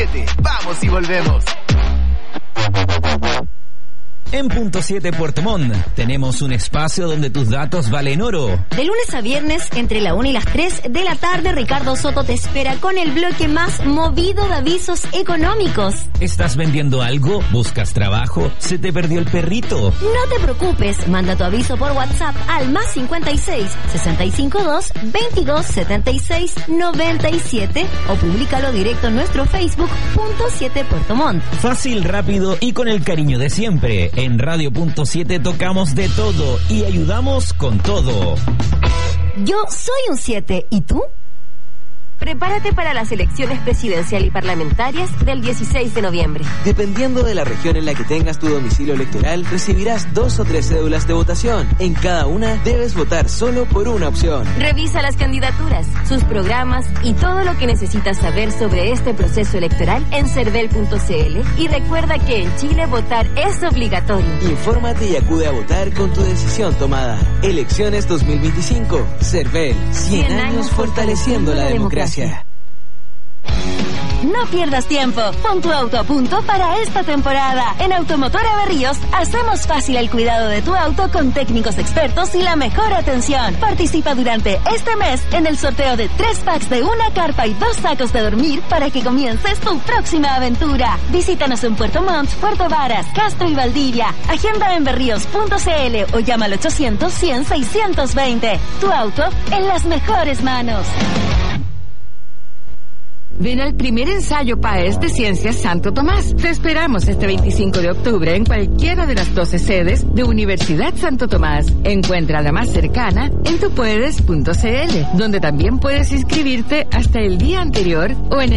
7. Vamos y volvemos. En Punto 7 Puerto Montt tenemos un espacio donde tus datos valen oro. De lunes a viernes, entre la 1 y las 3 de la tarde, Ricardo Soto te espera con el bloque más movido de avisos económicos. ¿Estás vendiendo algo? ¿Buscas trabajo? ¿Se te perdió el perrito? No te preocupes, manda tu aviso por WhatsApp al más 56 652 22 76 97 o públicalo directo en nuestro Facebook Punto 7 Puerto Montt. Fácil, rápido y con el cariño de siempre. En Radio Punto 7 tocamos de todo y ayudamos con todo. Yo soy un 7, ¿y tú? Prepárate para las elecciones presidencial y parlamentarias del 16 de noviembre. Dependiendo de la región en la que tengas tu domicilio electoral, recibirás 2 o 3 cédulas de votación. En cada una debes votar solo por una opción. Revisa las candidaturas, sus programas y todo lo que necesitas saber sobre este proceso electoral en cervel.cl y recuerda que en Chile votar es obligatorio. Infórmate y acude a votar con tu decisión tomada. Elecciones 2025. Cervel. 100 años fortaleciendo la democracia. No pierdas tiempo, pon tu auto a punto para esta temporada. En Automotora Berríos hacemos fácil el cuidado de tu auto con técnicos expertos y la mejor atención. Participa durante este mes en el sorteo de 3 packs de una carpa y 2 sacos de dormir para que comiences tu próxima aventura. Visítanos en Puerto Montt, Puerto Varas, Castro y Valdivia. Agenda en berríos.cl o llama al 800-100-620. Tu auto en las mejores manos. Ven al primer ensayo PAES de Ciencias Santo Tomás. Te esperamos este 25 de octubre en cualquiera de las 12 sedes de Universidad Santo Tomás. Encuentra la más cercana en tupuedes.cl, donde también puedes inscribirte hasta el día anterior o en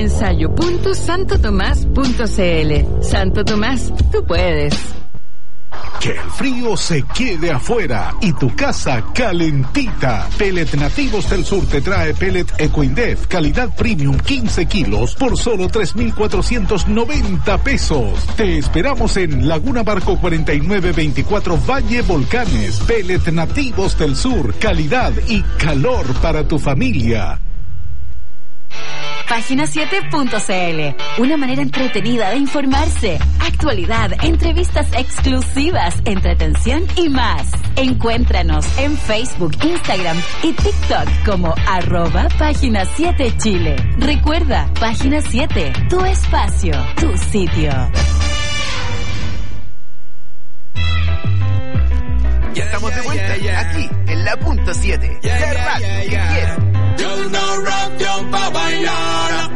ensayo.santotomás.cl. Santo Tomás, tú puedes. Que el frío se quede afuera y tu casa calentita. Pellet Nativos del Sur te trae pellet Ecoindef, calidad premium 15 kilos por solo 3,490 pesos. Te esperamos en Laguna Barco 4924 Valle Volcanes. Pellet Nativos del Sur, calidad y calor para tu familia. Página7.cl, una manera entretenida de informarse, actualidad, entrevistas exclusivas, entretención y más. Encuéntranos en Facebook, Instagram y TikTok como @Página7Chile. Recuerda, Página 7, tu espacio, tu sitio. Ya estamos de vuelta, aquí, en la Punto 7. ¡Qué radio que quiero! Yo no rock pa' bailar.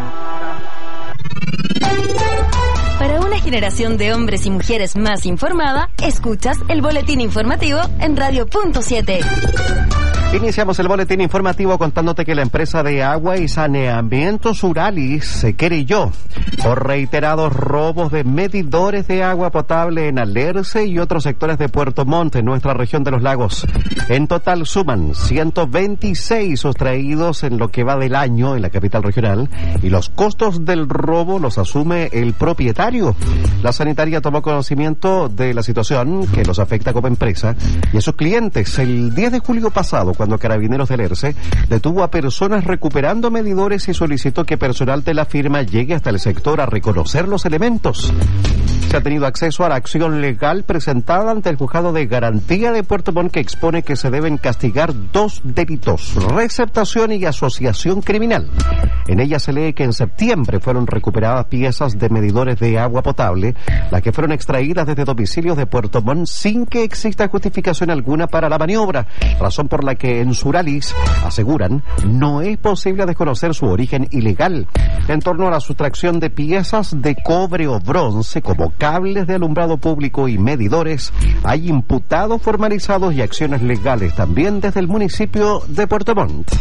Para una generación de hombres y mujeres más informada, escuchas el boletín informativo en Radio Punto 7. Iniciamos el boletín informativo contándote que la empresa de agua y saneamiento Suralis se querelló por reiterados robos de medidores de agua potable en Alerce y otros sectores de Puerto Montt, en nuestra región de los lagos. En total suman 126 sustraídos en lo que va del año en la capital regional y los costos del robo los asume el propietario. La sanitaria tomó conocimiento de la situación que los afecta como empresa y a sus clientes el 10 de julio pasado, cuando Carabineros del Alerce detuvo a personas recuperando medidores y solicitó que personal de la firma llegue hasta el sector a reconocer los elementos. Se ha tenido acceso a la acción legal presentada ante el Juzgado de Garantía de Puerto Montt, que expone que se deben castigar 2 delitos: receptación y asociación criminal. En ella se lee que en septiembre fueron recuperadas piezas de medidores de agua potable, las que fueron extraídas desde domicilios de Puerto Montt sin que exista justificación alguna para la maniobra, razón por la que en Suralis aseguran no es posible desconocer su origen ilegal. En torno a la sustracción de piezas de cobre o bronce como cables de alumbrado público y medidores, hay imputados formalizados y acciones legales también desde el municipio de Puerto Montt.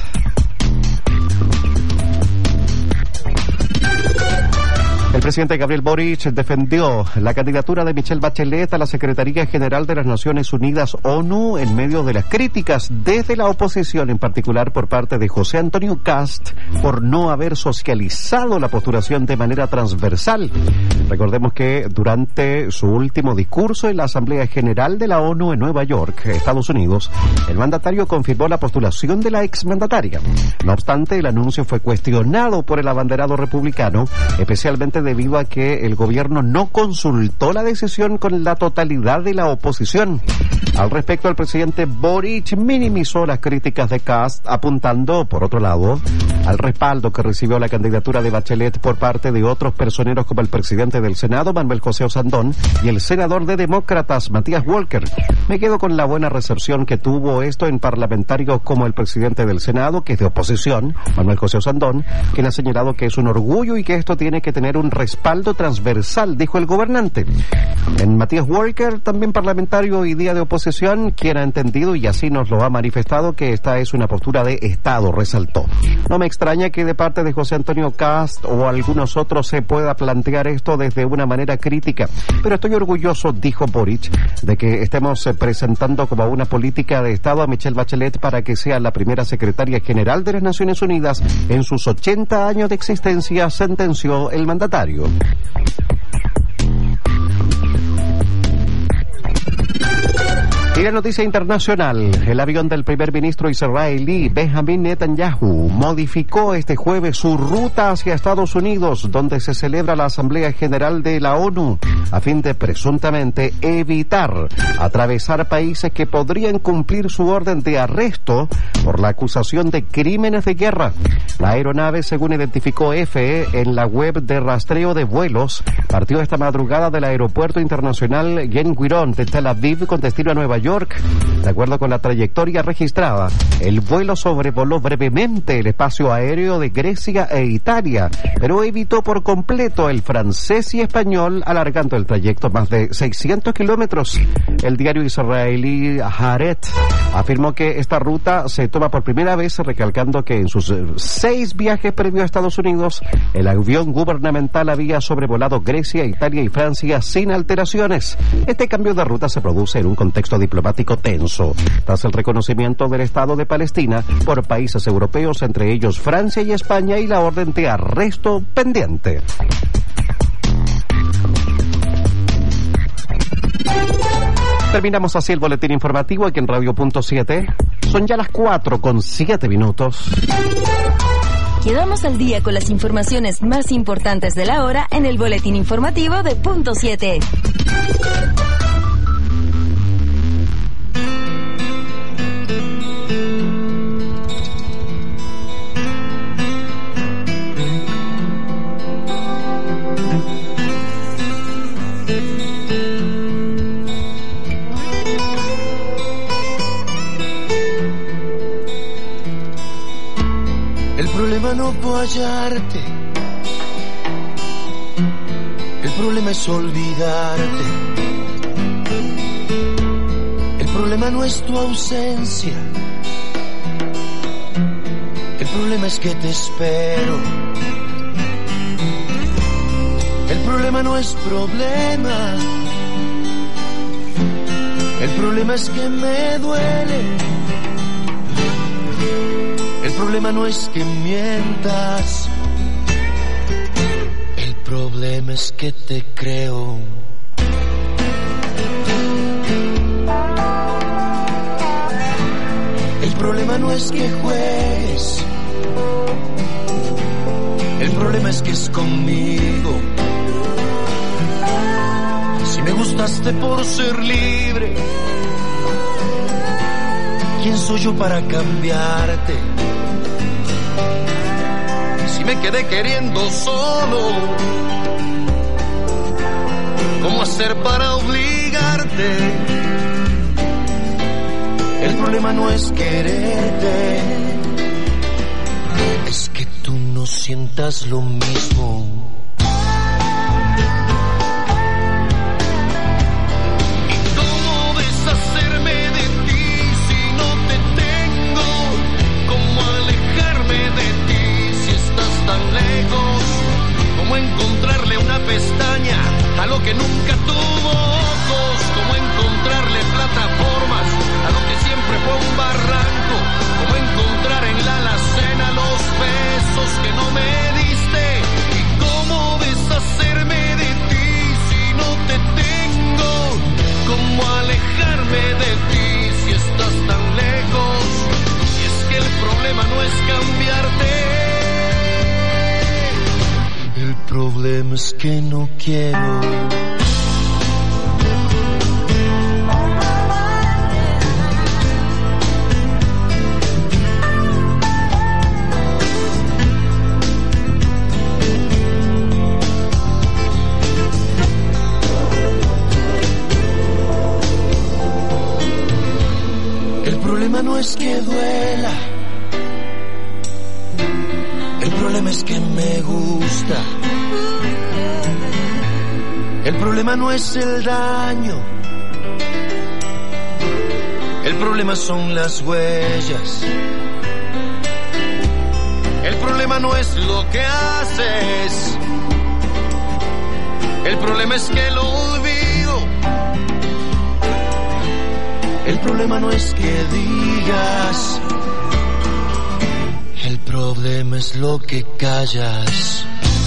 El presidente Gabriel Boric defendió la candidatura de Michelle Bachelet a la Secretaría General de las Naciones Unidas, ONU, en medio de las críticas desde la oposición, en particular por parte de José Antonio Kast, por no haber socializado la postulación de manera transversal. Recordemos que durante su último discurso en la Asamblea General de la ONU en Nueva York, Estados Unidos, el mandatario confirmó la postulación de la exmandataria. No obstante, el anuncio fue cuestionado por el abanderado republicano, especialmente de debido a que el gobierno no consultó la decisión con la totalidad de la oposición. Al respecto, el presidente Boric minimizó las críticas de Kast, apuntando, por otro lado, al respaldo que recibió la candidatura de Bachelet por parte de otros personeros como el presidente del Senado, Manuel José Osandón, y el senador de Demócratas, Matías Walker. Me quedo con la buena recepción que tuvo esto en parlamentarios como el presidente del Senado, que es de oposición, Manuel José Osandón, quien ha señalado que es un orgullo y que esto tiene que tener un respaldo transversal, dijo el gobernante. En Matías Walker, también parlamentario hoy día de oposición, quien ha entendido y así nos lo ha manifestado que esta es una postura de Estado, resaltó. No me extraña que de parte de José Antonio Kast o algunos otros se pueda plantear esto desde una manera crítica, pero estoy orgulloso, dijo Boric, de que estemos presentando como una política de Estado a Michelle Bachelet para que sea la primera secretaria general de las Naciones Unidas en sus 80 años de existencia, sentenció el mandatario. Y la noticia internacional, el avión del primer ministro israelí Benjamin Netanyahu modificó este jueves su ruta hacia Estados Unidos, donde se celebra la Asamblea General de la ONU, a fin de presuntamente evitar atravesar países que podrían cumplir su orden de arresto por la acusación de crímenes de guerra. La aeronave, según identificó EFE en la web de rastreo de vuelos, partió esta madrugada del aeropuerto internacional Ben Gurion de Tel Aviv con destino a Nueva York. De acuerdo con la trayectoria registrada, el vuelo sobrevoló brevemente el espacio aéreo de Grecia e Italia, pero evitó por completo el francés y español, alargando el trayecto más de 600 kilómetros. El diario israelí Haaretz afirmó que esta ruta se toma por primera vez, recalcando que en sus 6 viajes previos a Estados Unidos, el avión gubernamental había sobrevolado Grecia, Italia y Francia sin alteraciones. Este cambio de ruta se produce en un contexto diplomático tenso, tras el reconocimiento del Estado de Palestina por países europeos, entre ellos Francia y España, y la orden de arresto pendiente. Terminamos así el boletín informativo aquí en Radio.7. Son ya las 4:07. Quedamos al día con las informaciones más importantes de la hora en el boletín informativo de Punto 7. El problema no puedo hallarte, el problema es olvidarte. El problema no es tu ausencia, el problema es que te espero. El problema no es problema, el problema es que me duele. El problema no es que mientas, el problema es que te creo. El problema no es que juegues, el problema es que es conmigo. Si me gustaste por ser libre, ¿quién soy yo para cambiarte? Si me quedé queriendo solo, ¿cómo hacer para obligarte? El problema no es quererte, es que tú no sientas lo mismo. Encontrarle una pestaña a lo que nunca tuvo ojos, como encontrarle plataformas a lo que siempre fue un barranco, como encontrar en la alacena los besos que no me diste, y cómo que no quiero. El problema no es que duela, el problema es que me gusta. El problema no es el daño, el problema son las huellas. El problema no es lo que haces, el problema es que lo olvido. El problema no es que digas, el problema es lo que callas.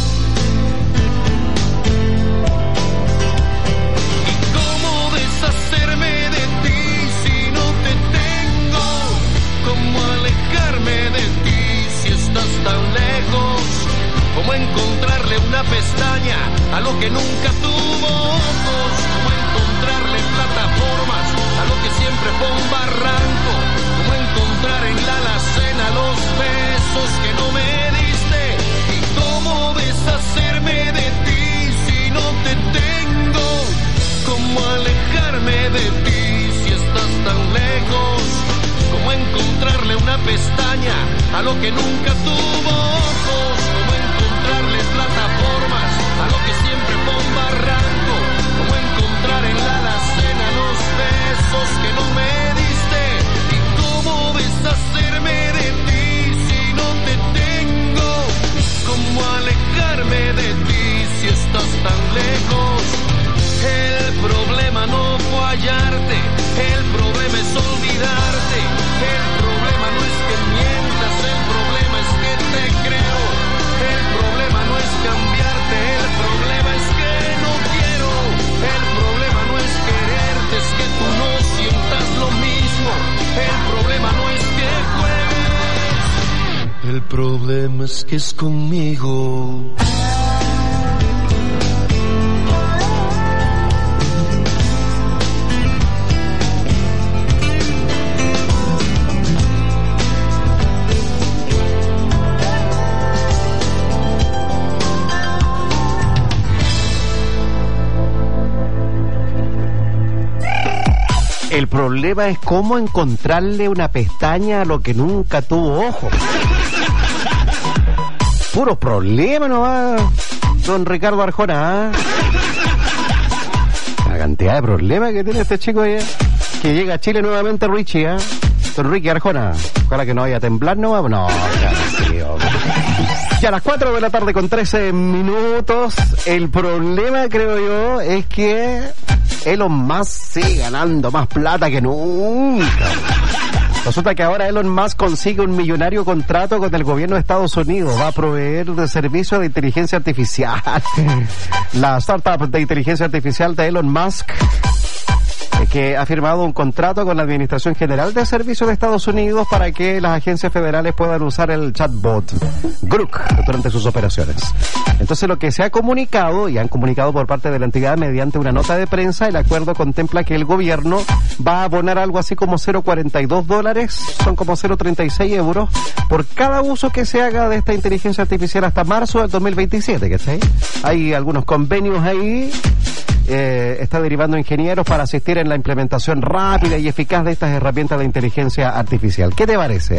¿Y cómo deshacerme de ti si no te tengo? ¿Cómo alejarme de ti si estás tan lejos? ¿Cómo encontrarle una pestaña a lo que nunca tuvo ojos? ¿Cómo encontrarle plataformas a lo que siempre fue un barranco? ¿Cómo encontrar en la alacena los besos que no me diste? ¿Y cómo deshacerme de ti si no te tengo? ¿Cómo alejarme de ti si estás tan lejos? ¿Cómo encontrarle una pestaña a lo que nunca tuvo ojos? ¿Cómo encontrarle plataformas a lo que siempre fue un barranco? ¿Cómo encontrar en la alacena los besos que no me diste? ¿Y cómo deshacerme de ti si no te tengo? ¿Cómo alejarme de ti si estás tan lejos? El problema no fue hallarte, el problema es olvidarte. El problema no es que mientas, el problema es que te creo. El problema no es cambiarte, el problema es que no quiero. El problema no es quererte, es que tú no sientas lo mismo. El problema no es que juegues, el problema es que es conmigo. El problema es cómo encontrarle una pestaña a lo que nunca tuvo ojo. Puro problema nomás, don Ricardo Arjona. La cantidad de problemas que tiene este chico ahí, que llega a Chile nuevamente, Richie, don Ricky Arjona. Ojalá que no vaya a temblar nomás. No, ya a las 4 de la tarde con 13 minutos. El problema, creo yo, es que Elon Musk sigue ganando más plata que nunca. Resulta que ahora Elon Musk consigue un millonario contrato con el gobierno de Estados Unidos. Va a proveer de servicios de inteligencia artificial. La startup de inteligencia artificial de Elon Musk, que ha firmado un contrato con la Administración General de Servicios de Estados Unidos para que las agencias federales puedan usar el chatbot Grok durante sus operaciones. Entonces, lo que se ha comunicado, y han comunicado por parte de la entidad mediante una nota de prensa, el acuerdo contempla que el gobierno va a abonar algo así como $0.42, son como 0.36 euros, por cada uso que se haga de esta inteligencia artificial hasta marzo del 2027, ¿cachai? Hay algunos convenios ahí. Está derivando ingenieros para asistir en la implementación rápida y eficaz de estas herramientas de inteligencia artificial. ¿Qué te parece,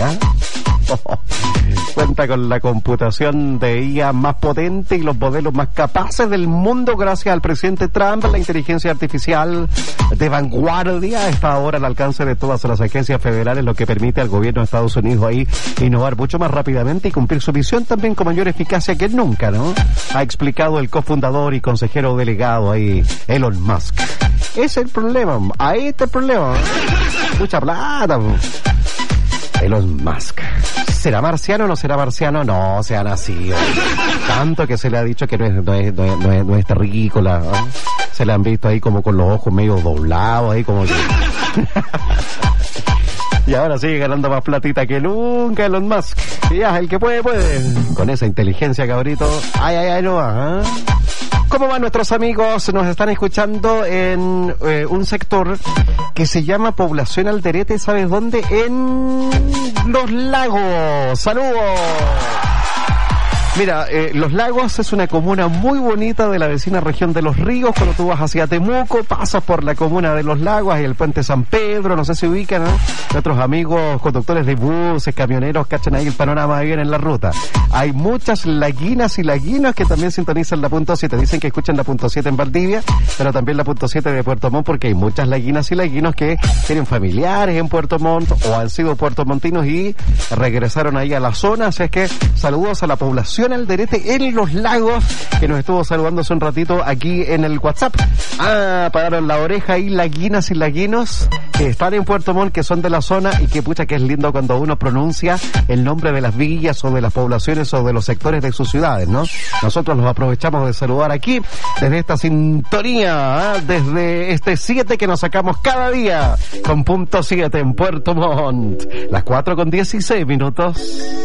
Cuenta con la computación de IA más potente y los modelos más capaces del mundo gracias al presidente Trump. La inteligencia artificial de vanguardia está ahora al alcance de todas las agencias federales, lo que permite al gobierno de Estados Unidos ahí innovar mucho más rápidamente y cumplir su misión también con mayor eficacia que nunca, ¿no? Ha explicado el cofundador y consejero delegado ahí, Elon Musk. Ese es el problema, ahí está el problema. Mucha plata. Elon Musk. ¿Será marciano o no será marciano? No, se ha nacido. Tanto que se le ha dicho que no es terrícola, ¿no? Se le han visto ahí como con los ojos medio doblados, ahí como que... Y ahora sigue ganando más platita que nunca Elon Musk. Y ya, el que puede, puede. Con esa inteligencia, cabrito. Ay, no va, ¿Cómo van nuestros amigos? Nos están escuchando en un sector que se llama Población Alderete, ¿sabes dónde? En Los Lagos. ¡Saludos! Mira, Los Lagos es una comuna muy bonita de la vecina región de Los Ríos. Cuando tú vas hacia Temuco, pasas por la comuna de Los Lagos y el puente San Pedro, no sé si ubican, ¿no? Nuestros amigos conductores de buses, camioneros, cachan ahí el panorama bien en la ruta. Hay muchas laguinas y laguinos que también sintonizan la punto 7. Dicen que escuchan la punto 7 en Valdivia, pero también la punto 7 de Puerto Montt, porque hay muchas laguinas y laguinos que tienen familiares en Puerto Montt o han sido puertomontinos y regresaron ahí a la zona. Así es que saludos a la población Alderete en Los Lagos, que nos estuvo saludando hace un ratito aquí en el WhatsApp. Pararon la oreja ahí laguinas y laguinos que están en Puerto Montt, que son de la zona, y que pucha que es lindo cuando uno pronuncia el nombre de las villas o de las poblaciones o de los sectores de sus ciudades, ¿no? Nosotros los aprovechamos de saludar aquí desde esta sintonía, desde este 7 que nos sacamos cada día con punto 7 en Puerto Montt. Las 4:16.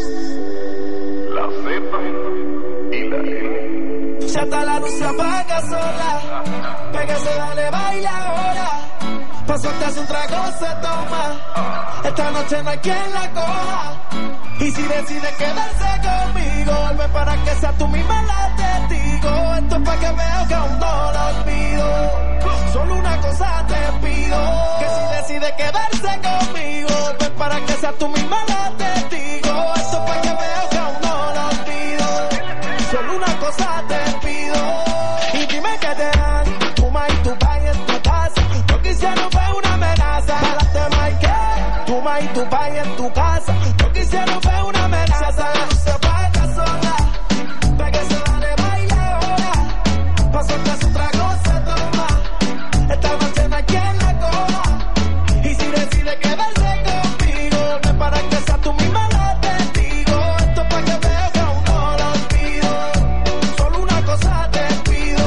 Ya está la luz, se apaga sola. Pégase, dale, baila ahora. Pasó, te hace un trago, se toma. Esta noche no hay quien la coja. Y si decide quedarse conmigo, vuelve para que sea tú misma la testigo. Esto es pa' que veas que aún no lo olvido. Solo una cosa te pido, que si decide quedarse conmigo, vuelve para que sea tú misma la testigo. Esto es pa' que veas que aún no lo olvido. Solo una cosa te pido, y dime que te dan tu ma y tu pa y en tu casa. No quisiera ver una amenaza, la tema y que tu ma y tu pa y en tu casa. No quisiera ver una amenaza, se apaga sola. Pégase, dale, baila ahora. Pasó que su trago se toma. Esta noche no hay quien la coja. Y si decide quedarse conmigo, no es para que sea tú misma la testigo. Esto es para que veas que aún no lo olvido. Solo una cosa te pido.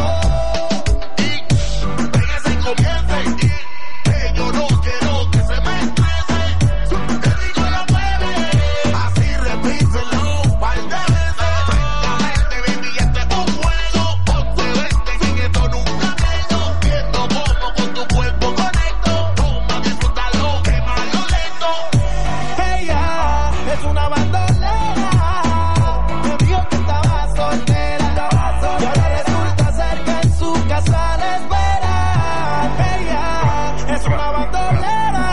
Y pégase y comience. Que yo no quiero que se me estrese. Te digo la mueve. Así repíselo par de veces. Francamente, baby, este es un juego. Ponte vente, sin esto nunca tengo. Viendo cómo con tu cuerpo conecto. Toma, disfrútalo, que malo lento. Ella es una bandolera. Me dijo que estaba soltera. Y ahora resulta ser que en su casa la esperan. Ella es una bandolera.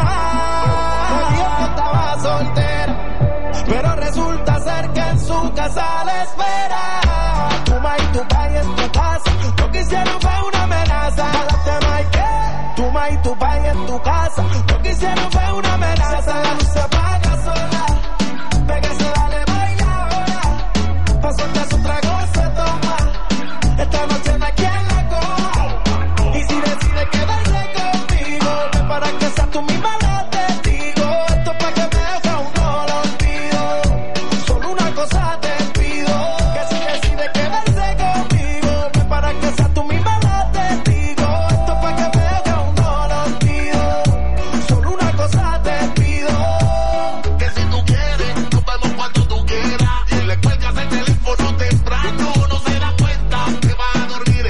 Me dijo que estaba soltera. Pero resulta ser que en su casa la esperan. Tu ma y tu pa y en tu casa. No quisieron ver una amenaza. La tema y que tu ma y tu pa y en tu casa. No quisieron ver una amenaza. La luz se apaga sola. Pégase, dale, baila ahora. Pasó que su trago se toma. Esta noche no hay quien la coja. Y si decide quedarse conmigo, no es para que sea tú misma la testigo. Esto es para que veas que aún no lo olvido. Solo una cosa te pido, que si decide quedarse conmigo, no es para que sea tú misma la testigo. Esto es para que veas que aún no lo olvido. Solo una cosa te pido, que si tú quieres, nos vemos cuando tú quieras. Y le cuelgas el teléfono temprano, no se da cuenta que va a dormir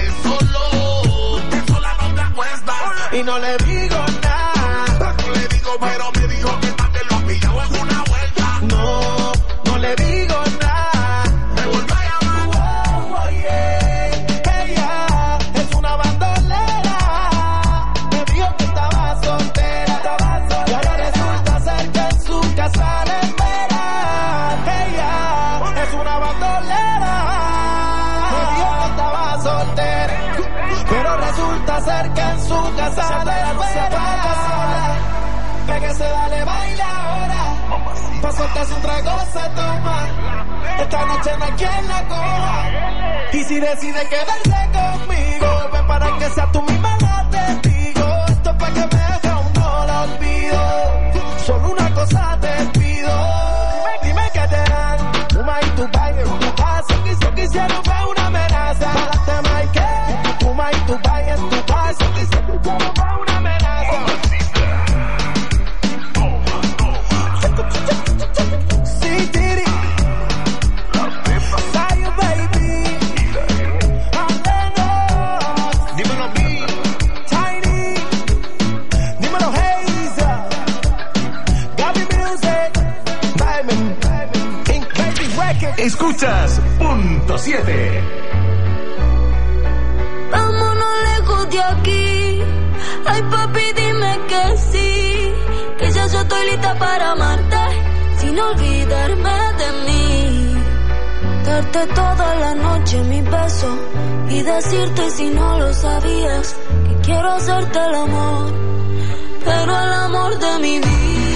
solo. Que sola no te acuestas. Y no le digo nada. No le digo, pero me dijo que también lo ha pillado en una vuelta. No, no le digo nada. Me vuelve a llamar. Oh, yeah. Ella es una bandolera. Me dijo que estaba soltera. Y ahora resulta ser que en su casa la esperan. Ella es una bandolera. Me dijo que estaba soltera. Pero resulta ser que en su casa la esperan. Pégase, dale, baila ahora. Pasó que su trago se toma. Esta noche no hay quien la coja. Y si decide quedarse conmigo, ven para que sea tú misma la testigo. Esto es para que veas que aún no lo olvido. Solo una cosa te pido. Dime que te dan tu ma y tu pa y en tu casa. Yo quisiera ver una amenaza. La tema y que tu ma y tu pa y en tu casa. Yo quisiera ver una amenaza. Sí, Tiri. Say, baby. Escuchas Punto 7. Vámonos lejos de aquí. Ay, papi, dime que sí. Que ya yo estoy lista para amarte, sin olvidarme de mí. Darte toda la noche mi beso y decirte, si no lo sabías, que quiero hacerte el amor, pero el amor de mi vida.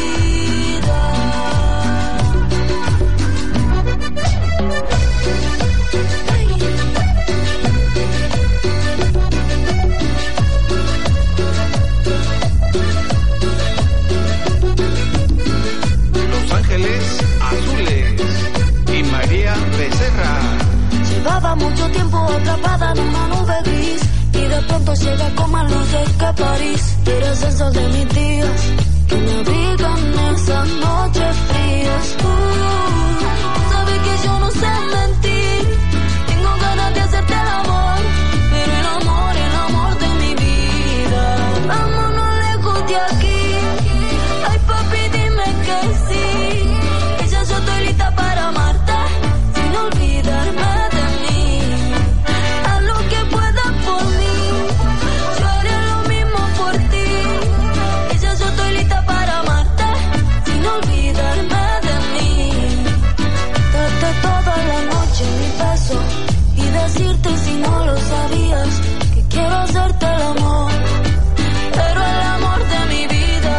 Los Ángeles Azules y María Becerra. Llevaba mucho tiempo atrapada en una nube gris y de pronto llega con más luces que París. Eres el sol de mis días que me abrigan esas noches frías. Sabes que yo no sé mentir, tengo ganas de hacerte el amor, pero el amor de mi vida. Vámonos lejos de aquí. Ay, papi, dime que sí, que ya yo estoy lista para amarte, sin olvidarme de mí. Haz lo que puedas por mí, yo haré lo mismo por ti. Que ya yo estoy lista para amarte, sin olvidarme de mí. Darte toda la noche mi beso y decirte, si no lo sabías, que quiero hacerte el amor, pero el amor de mi vida.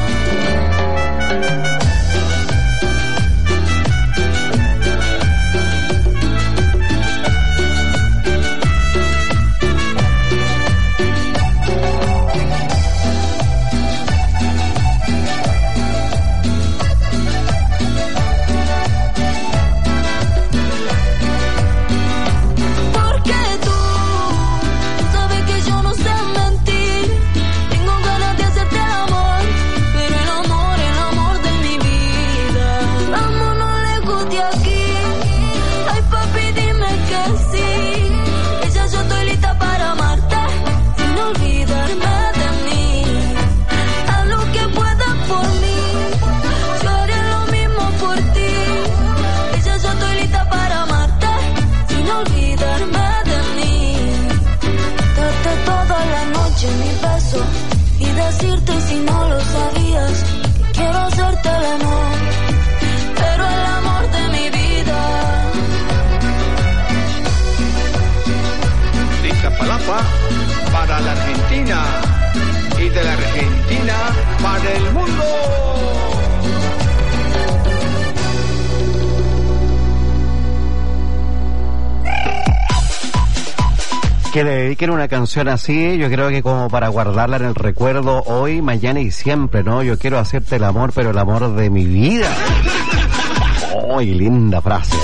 Porque tú sabes que yo no sé mentir, tengo ganas de hacerte el amor, pero el amor de mi vida. Vámonos lejos de aquí. Ay, papi, dime que sí, que ya yo estoy lista para amarte, sin olvidarme de mí. Haz lo que puedas por mí, yo haré lo mismo por ti. Que ya yo estoy lista para amarte, sin olvidarme de mí. Darte toda la noche mi beso y decirte, si no lo sabías, que quiero hacerte el amor, pero el amor de mi vida. De Iztapalapa para la Argentina y de la Argentina para el mundo. Que le dediquen una canción así, yo creo que como para guardarla en el recuerdo hoy, mañana y siempre, ¿no? Yo quiero hacerte el amor, pero el amor de mi vida. ¡Ay, linda frase!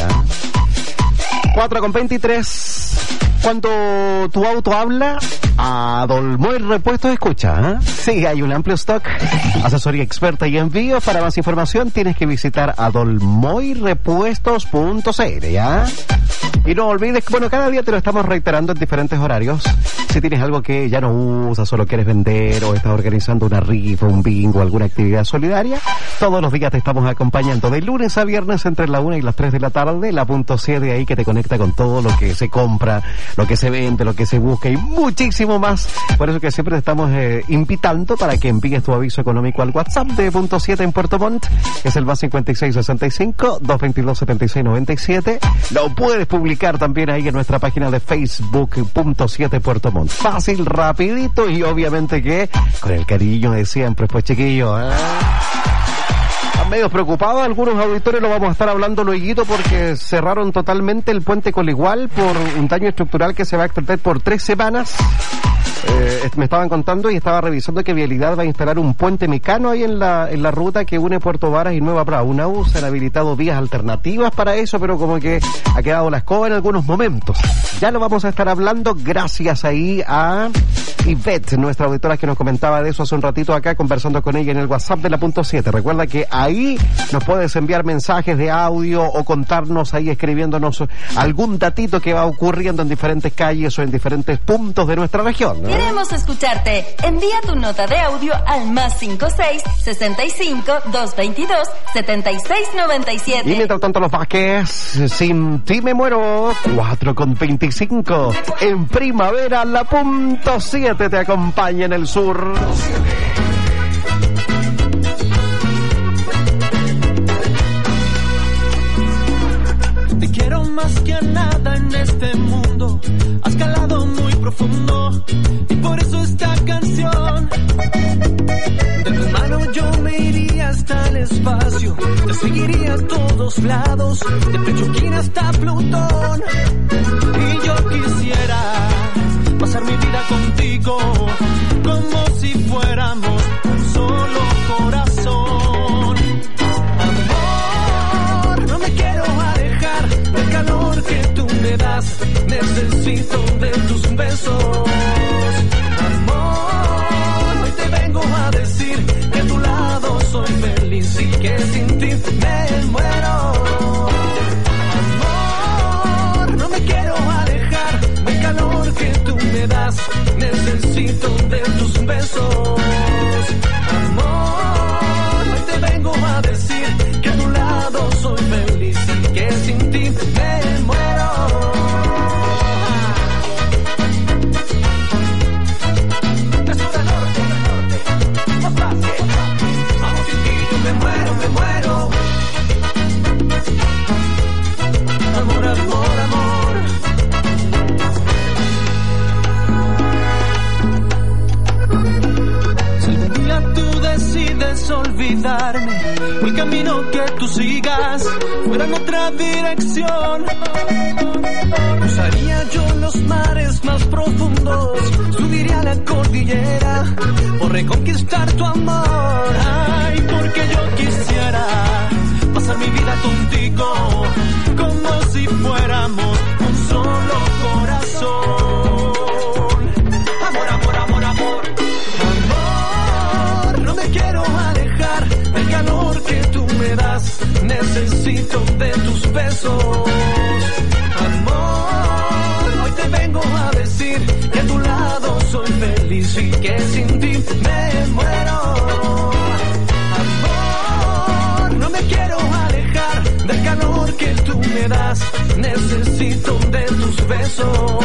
4:23. Cuando tu auto habla, a Dolmoy Repuestos escucha, ¿eh? Sí, hay un amplio stock, asesoría experta y envíos. Para más información tienes que visitar a dolmoyrepuestos.cl, ¿ya? Y no olvides que, bueno, cada día te lo estamos reiterando en diferentes horarios. Si tienes algo que ya no usas o lo quieres vender o estás organizando una rifa, un bingo, alguna actividad solidaria, todos los días te estamos acompañando de lunes a viernes entre la 1 y las 3 de la tarde. La Punto 7 ahí que te conecta con todo lo que se compra, lo que se vende, lo que se busca y muchísimo más. Por eso que siempre te estamos invitando para que envíes tu aviso económico al WhatsApp de Punto 7 en Puerto Montt, que es el más 5665-222-7697. Lo puedes publicar también ahí en nuestra página de Facebook, Punto 7 Puerto Montt. Fácil, rapidito y obviamente que con el cariño de siempre, pues chiquillos, ¿eh? Están medio preocupados algunos auditores, lo vamos a estar hablando luego porque cerraron totalmente el puente Coligual por un daño estructural que se va a extender por 3 semanas. Me estaban contando y estaba revisando que Vialidad va a instalar un puente mecano ahí en la ruta que une Puerto Varas y Nueva Braunau. Se han habilitado vías alternativas para eso, pero como que ha quedado la escoba en algunos momentos. Ya lo vamos a estar hablando gracias ahí a Ivette, nuestra auditora que nos comentaba de eso hace un ratito acá, conversando con ella en el WhatsApp de la punto 7. Recuerda que ahí nos puedes enviar mensajes de audio o contarnos ahí, escribiéndonos algún datito que va ocurriendo en diferentes calles o en diferentes puntos de nuestra región, ¿no? Queremos escucharte. Envía tu nota de audio al +56 65 222 7697. Y mientras tanto, los Vázquez, Sin ti me muero, 4:25. En primavera, la punto 7 te acompaña en el sur. Te quiero más que a nada en este mundo. Has calado muy profundo y por eso esta canción. De tu mano yo me iría hasta el espacio, te seguiría a todos lados, de Pechuquín hasta Plutón. Y yo quisiera pasar mi vida contigo, como si fuéramos un solo corazón. Amor, no me quiero alejar del calor que tú me das, necesito de tus besos. Amor, hoy te vengo a decir que a tu lado soy feliz y que sin ti me muero. Amor, no me quiero alejar del calor que tú me das, necesito de tus besos. Amor, hoy te vengo a decir que a tu lado soy feliz y que sin ti me muero. Me muero, me muero. Amor, amor, amor. Si algún día tú decides olvidarme, el camino que tú sigas fuera en otra dirección, cruzaría yo los mares más profundos, subiría la cordillera por reconquistar tu amor. Ay, porque yo quisiera pasar mi vida contigo, como si fuéramos un solo corazón. Amor, amor, amor, amor. Amor, no me quiero alejar del calor que tú me das, necesito de tus besos. Amor, hoy te vengo a decir que a tu lado soy feliz y que sin ti me muero. Amor, no me quiero alejar del calor que tú me das, necesito de tus besos.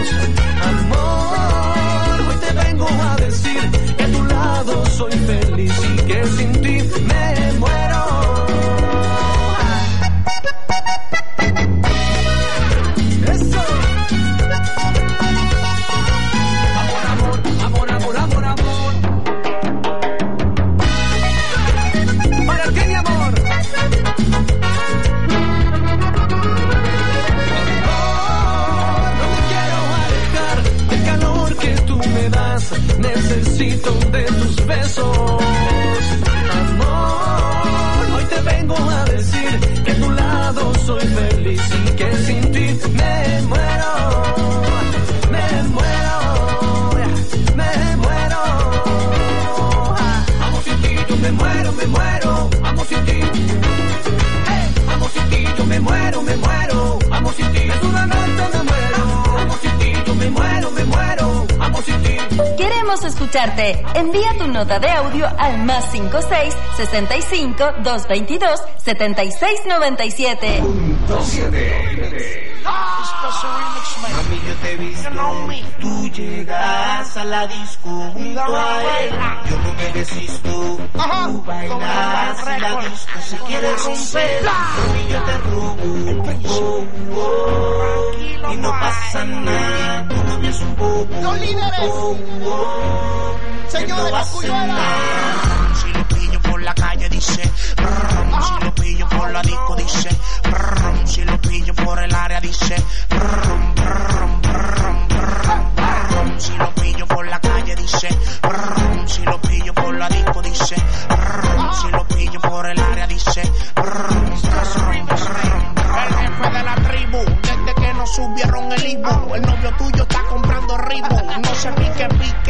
Amor, hoy te vengo a decir que a tu lado soy feliz y que sin ti me muero. Eso. Amor, amor, amor, amor, amor. Para ti, mi amor. No me quiero alejar del calor que tú me das, necesito de tus besos. Amor, hoy te vengo a decir que a tu lado soy feliz y que sin ti me muero. Me muero, me muero. Amo sin ti, yo me muero, me muero. Amo sin ti. Hey, amo sin ti, yo me muero, me muero. Amo sin ti, es una noche me muero. Amo sin ti, yo me muero, me muero. Amo sin ti. Queremos escucharte. Envía tu nota de audio al +56 65 222 7697. Mami, yo te he visto, tú llegas a la disco junto a él, yo no me desisto, tú bailas y la disco se quiere romper, mami, yo te robo, y no pasa nada, tu novio es un bobo, que no va a hacer nada. Si lo pillo por la calle dice, si lo pillo por la disco dice, si lo pillo por el área dice, si lo pillo por la calle dice, si lo pillo por la disco dice, si lo pillo por el área dice, el jefe de la tribu, desde que nos subieron el Ibu, el novio tuyo está comprando Ribu, no se pique pique.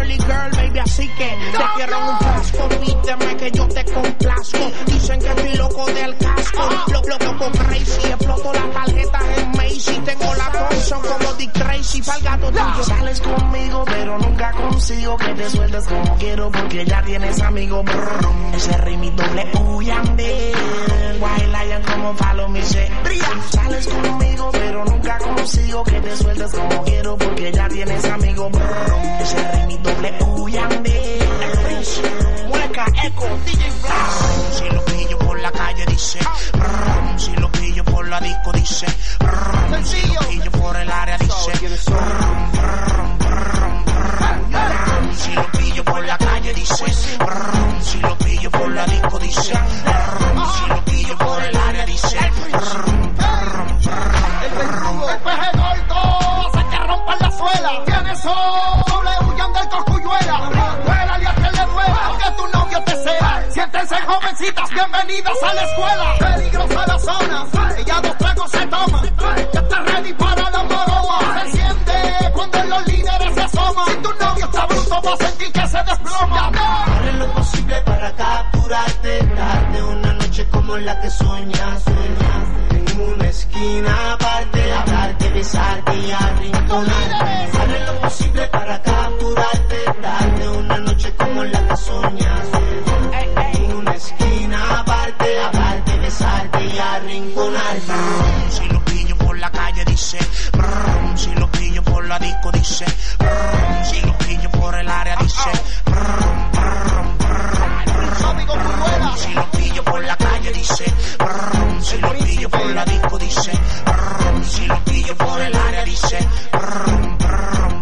girly girl, baby, así que te quiero en un frasco, pídeme que yo te complazco. Dicen que estoy loco del casco, loco crazy, exploto las tarjetas en Macy. Tengo la Thompson como Dick Tracy, pa'l gato tuyo. Sales conmigo, pero nunca consigo que te sueltes como quiero, porque ya tienes amigo. Brrr, ese ritmo doble Yandel, White Lion como Follow Me, se brilla. Sales conmigo, pero nunca consigo que te sueltes como quiero, porque ya tienes amigo. Brrr, ese ritmo doble Yandel, el Prince, Mueca, Echo, DJ Flash. Si lo pillo por la calle dice, brrr, si lo pillo por la disco dice, brrr, si lo pillo por el área dice, brrr, brrr, brrr, brrr. Si lo pillo por la calle dice, brrr, si lo pillo por la disco dice, brrr, si lo pillo por el área dice, brrr, brrr, brrr. El peje gordo hace que rompan la suela. ¿Quiénes son? W Yandel Cosculluela. Duélale a quien le duela, que tu novio te sea. Siéntense jovencitas, bienvenidas a la escuela. Peligrosa la zona, ella 2 tragos se toma. Ya está ready para la maroma. Se enciende cuando los líderes se asoman. Si tu novio está bruto, va a sentir que se desploma. Haré lo posible para capturarte, darte una noche como la que sueñas. En una esquina aparte, hablarte, besarte y arrinconarte. Haré lo posible para capturarte, darte una noche como la que sueñas. En una esquina aparte, hablarte, besarte y arrinconarte. Si lo pillo por la calle dice, brrr, si lo pillo por la disco dice, brrr, si lo pillo por el área dice, brrr, brrr, brrr, brrr. Si lo pillo por la calle dice, brrr, si lo pillo por la disco dice, brrr, si lo pillo por el área dice, brrr, brrr,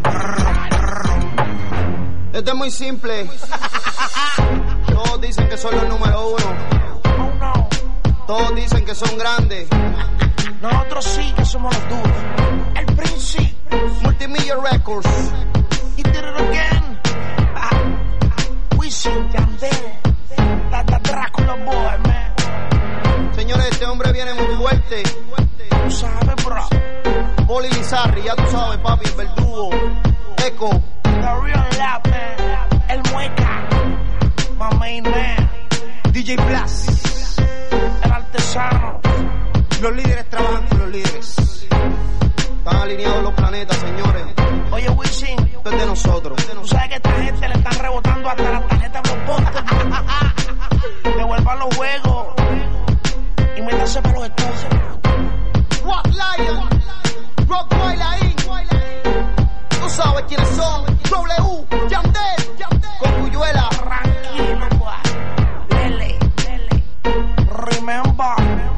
brrr. Esto es muy simple. Todos dicen que son los número 1. Todos dicen que son grandes. Nosotros sí que somos los duros. El Prince, Multimillion Records. He did it again. Wisin, Yandel, Drácula Boy, man. Señores, este hombre viene muy fuerte. Tú sabes, bro. Poli Lizarri, ya tú sabes, papi, el verdugo. Echo. The real lap, man. El Mueca, my main man. DJ Blas. El artesano. Los líderes trabajan con los líderes. Están alineados los planetas, señores. Oye, Wisin, esto es de nosotros. Tú sabes que a esta gente le están rebotando hasta las tarjetas de los postes. Devuelvan los juegos y métanse para los estudios. White Lion, Rottweiler ahí. Tú sabes quiénes son. W, Yandel, Cosculluela. Tranquilo, boy. Lele. Remember.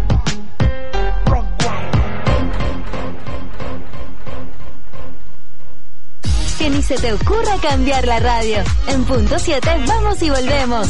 Que ni se te ocurra cambiar la radio. En punto 7 vamos y volvemos.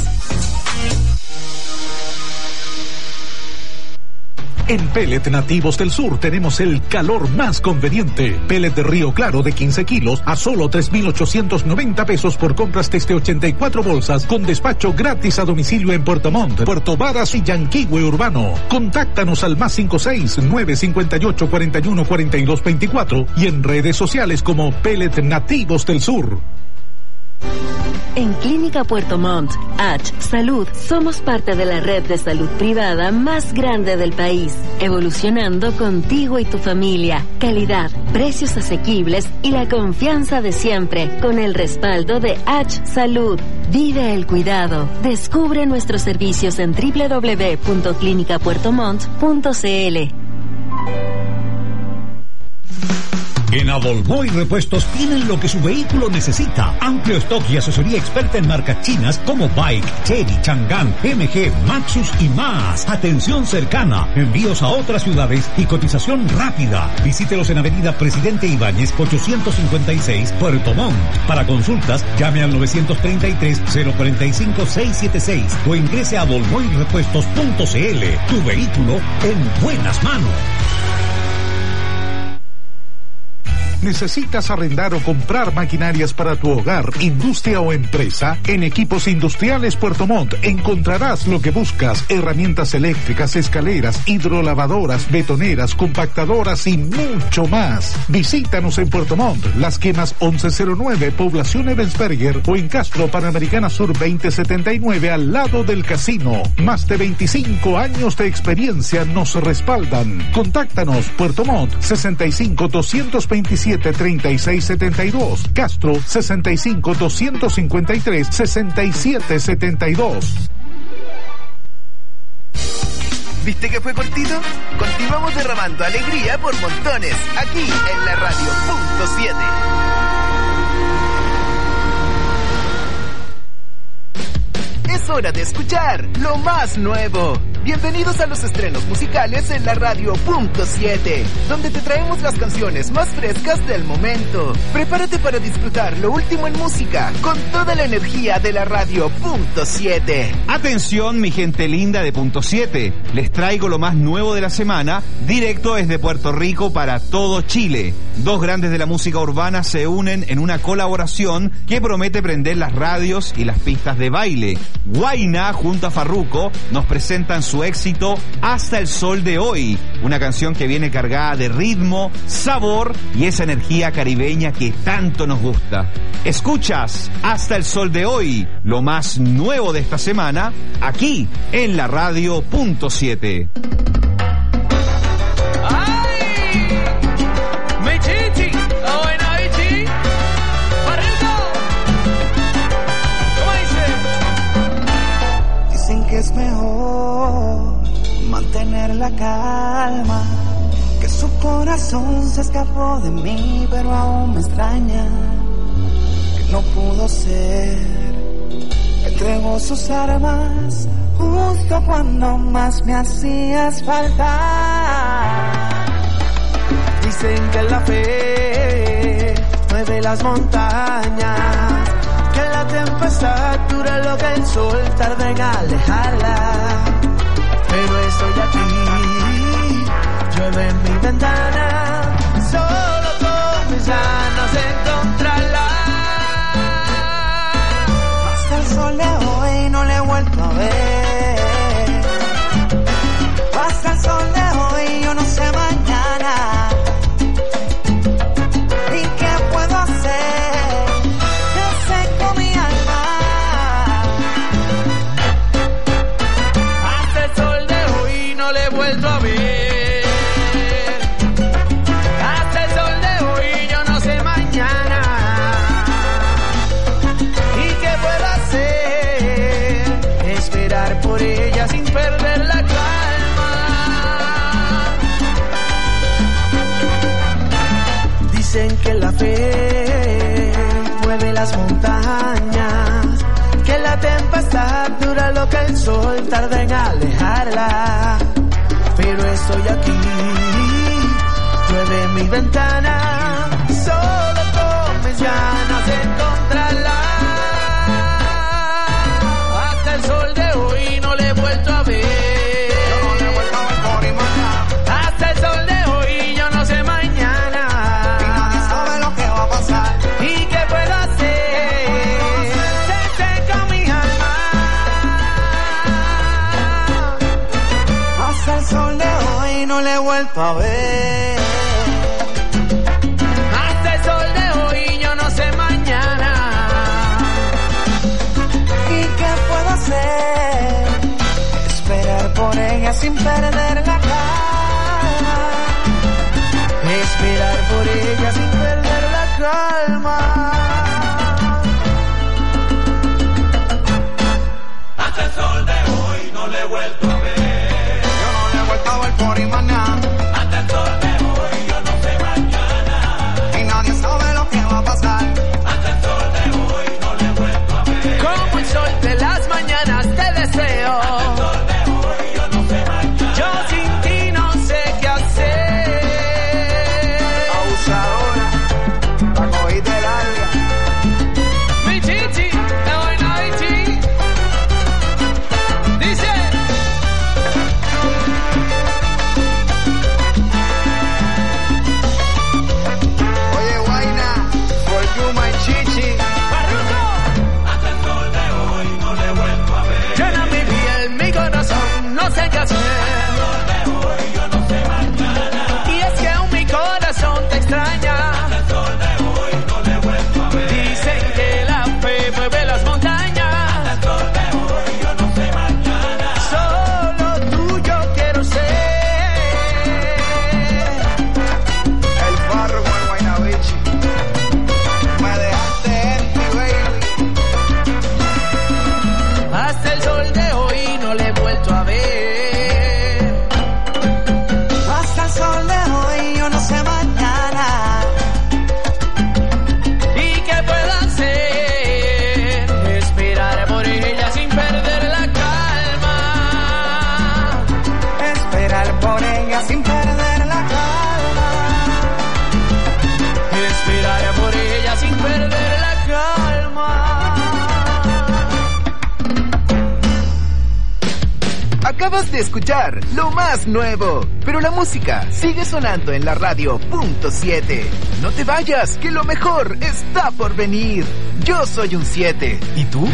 En Pellet Nativos del Sur tenemos el calor más conveniente. Pellet de Río Claro de 15 kilos a solo 3,890 pesos por compras desde 84 bolsas, con despacho gratis a domicilio en Puerto Montt, Puerto Varas y Yanquihue Urbano. Contáctanos al +56 958 41 42 24 y en redes sociales como Pellet Nativos del Sur. En Clínica Puerto Montt, H Salud, somos parte de la red de salud privada más grande del país, evolucionando contigo y tu familia. Calidad, precios asequibles y la confianza de siempre, con el respaldo de H Salud. Vive el cuidado. Descubre nuestros servicios en www.clinicapuertomont.cl. En Avolboy Repuestos tienen lo que su vehículo necesita. Amplio stock y asesoría experta en marcas chinas como Bike, Chery, Chang'an, MG, Maxus y más. Atención cercana, envíos a otras ciudades y cotización rápida. Visítelos en Avenida Presidente Ibáñez 856, Puerto Montt. Para consultas, llame al 933-045-676 o ingrese a avolboyrepuestos.cl. Tu vehículo en buenas manos. ¿Necesitas arrendar o comprar maquinarias para tu hogar, industria o empresa? En Equipos Industriales Puerto Montt encontrarás lo que buscas: herramientas eléctricas, escaleras, hidrolavadoras, betoneras, compactadoras y mucho más. Visítanos en Puerto Montt, Las Quemas 1109, Población Ebensberger, o en Castro, Panamericana Sur 2079, al lado del casino. Más de 25 años de experiencia nos respaldan. Contáctanos: Puerto Montt 65 227 3672, Castro 65 253 6772. ¿Viste que fue cortito? Continuamos derramando alegría por montones, aquí en la radio punto 7. Es hora de escuchar lo más nuevo. Bienvenidos a los estrenos musicales en la radio punto 7, donde te traemos las canciones más frescas del momento. Prepárate para disfrutar lo último en música con toda la energía de la radio punto 7. Atención, mi gente linda de punto 7. Les traigo lo más nuevo de la semana, directo desde Puerto Rico para todo Chile. Dos grandes de la música urbana se unen en una colaboración que promete prender las radios y las pistas de baile. Huayna junto a Farruko nos presentan su éxito Hasta el Sol de Hoy, una canción que viene cargada de ritmo, sabor y esa energía caribeña que tanto nos gusta. Escuchas Hasta el Sol de Hoy, lo más nuevo de esta semana, aquí en la radio punto 7. Es mejor mantener la calma, que su corazón se escapó de mí, pero aún me extraña que no pudo ser. Entregó sus armas justo cuando más me hacías falta. Dicen que la fe mueve las montañas, que la tempestad dura lo que el sol tarda en alejarla. Pero estoy aquí, llueve en mi ventana, solo con mis ganas de encontrarla. Hasta el sol de hoy no le he vuelto a ver. Hasta el sol de hoy yo no sé mañana. ¿Y qué puedo hacer? Vuelto a ver. Hasta el sol de hoy yo no sé mañana. ¿Y qué puedo hacer? Esperar por ella sin perder la calma. Dicen que la fe mueve las montañas, que la tempestad dura lo que el sol tarda en alejarla. Pero estoy aquí, llueve en mi ventana, solo con mis ganas de encontrarla. Hasta el sol de hoy no le he vuelto a ver. Yo no le he vuelto a ver por imagen. Hasta el sol de hoy yo no sé mañana. Y nadie sabe lo que va a pasar. ¿Y qué puedo hacer? Se seca mi alma. Hasta el sol de hoy no le he vuelto a ver. Hasta el sol de hoy yo no sé mañana. ¿Y qué puedo hacer? Esperar por ella sin perder la calma. Esperar por ella sin perder la calma. Hasta el sol de hoy no le he vuelto a ver. Por mañana. Hasta el sol de hoy yo no sé mañana. Y nadie sabe lo que va a pasar. Hasta el sol de hoy no le he vuelto a ver. Como el sol de las mañanas te deseo. Hasta el sol de hoy yo no sé mañana. Yo sin ti no sé qué hacer. Abusadora, la cogiste larga. Mi chichi, te voy a decir. Dice. Acabas de escuchar lo más nuevo, pero la música sigue sonando en la radio .7. No te vayas, que lo mejor está por venir. Yo soy un 7. ¿Y tú?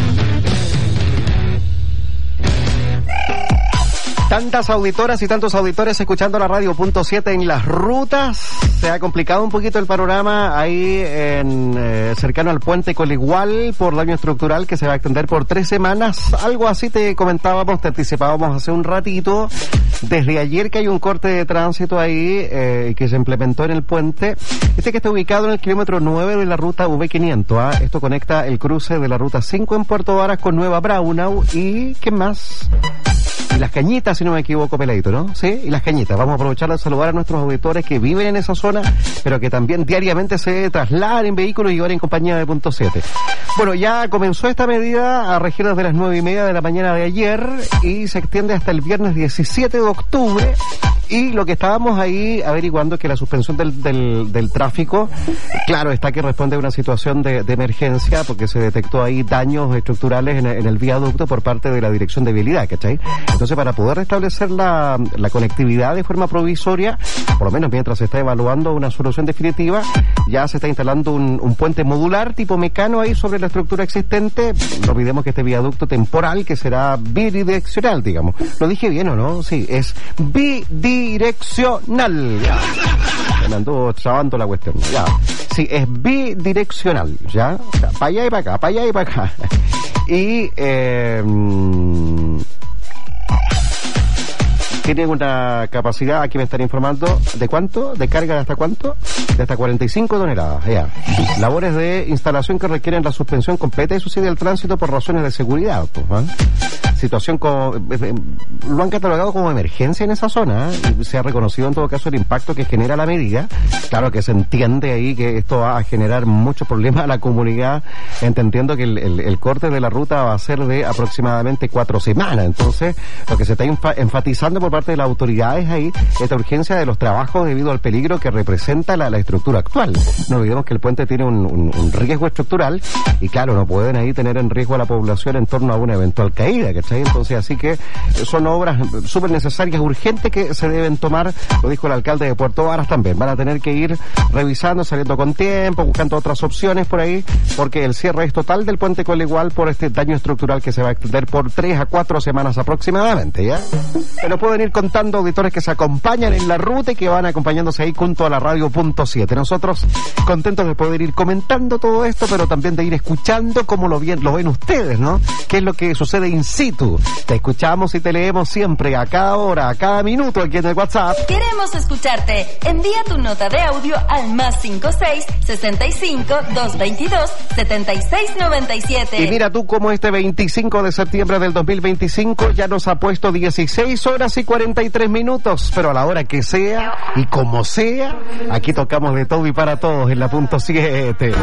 Tantas auditoras y tantos auditores escuchando la radio .7 en las rutas. Se ha complicado un poquito el panorama ahí en cercano al puente Coligual por daño estructural que se va a extender por 3 semanas. Algo así te comentábamos, te anticipábamos hace un ratito. Desde ayer que hay un corte de tránsito ahí que se implementó en el puente. Que está ubicado en el kilómetro 9 de la ruta V500. Esto conecta el cruce de la ruta 5 en Puerto Varas con Nueva Braunau y ¿qué más? Y Las Cañitas, si no me equivoco, Peladito, ¿no? Sí, y Las Cañitas. Vamos a aprovechar de saludar a nuestros auditores que viven en esa zona, pero que también diariamente se trasladan en vehículos y van en compañía de Punto 7. Bueno, ya comenzó esta medida a regir desde las 9:30 de la mañana de ayer y se extiende hasta el viernes 17 de octubre. Y lo que estábamos ahí averiguando es que la suspensión del tráfico, claro, está que responde a una situación de emergencia porque se detectó ahí daños estructurales en el viaducto por parte de la Dirección de Vialidad, ¿cachai? Entonces, para poder restablecer la conectividad de forma provisoria, por lo menos mientras se está evaluando una solución definitiva, ya se está instalando un puente modular tipo Mecano ahí sobre la estructura existente. No olvidemos que este viaducto temporal que será bidireccional, digamos. ¿Lo dije bien o no? Sí, es bidireccional. Ya. Me anduvo trabando la cuestión. Ya. Sí, es bidireccional, ¿ya? O sea, para allá y para acá, para allá y para acá. Y tiene una capacidad, aquí me están informando, ¿de cuánto? ¿De carga de hasta cuánto? De hasta 45 toneladas, ya. Labores de instalación que requieren la suspensión completa y subsidio del tránsito por razones de seguridad, pues, ¿eh? Situación lo han catalogado como emergencia en esa zona, ¿eh? Y se ha reconocido en todo caso el impacto que genera la medida. Claro que se entiende ahí que esto va a generar muchos problemas a la comunidad, entendiendo que el corte de la ruta va a ser de aproximadamente 4 semanas. Entonces, lo que se está enfatizando por parte de las autoridades ahí, esta urgencia de los trabajos debido al peligro que representa la estructura actual. No olvidemos que el puente tiene un riesgo estructural y claro, no pueden ahí tener en riesgo a la población en torno a una eventual caída, ¿cachai? Entonces, así que son obras súper necesarias, urgentes que se deben tomar, lo dijo el alcalde de Puerto Varas también. Van a tener que ir revisando, saliendo con tiempo, buscando otras opciones por ahí, porque el cierre es total del puente Coligual por este daño estructural que se va a extender por 3 a 4 semanas aproximadamente, ¿ya? Pero pueden ir contando auditores que se acompañan en la ruta y que van acompañándose ahí junto a la radio .7. Nosotros contentos de poder ir comentando todo esto, pero también de ir escuchando cómo lo ven ustedes, ¿no? ¿Qué es lo que sucede in situ? Te escuchamos y te leemos siempre, a cada hora, a cada minuto aquí en el WhatsApp. Queremos escucharte. Envía tu nota de audio al +56 65 222 7697. Y mira tú cómo este 25 de septiembre del 2025 ya nos ha puesto 16 horas y 43 minutos, pero a la hora que sea y como sea, aquí tocamos de todo y para todos en la .7.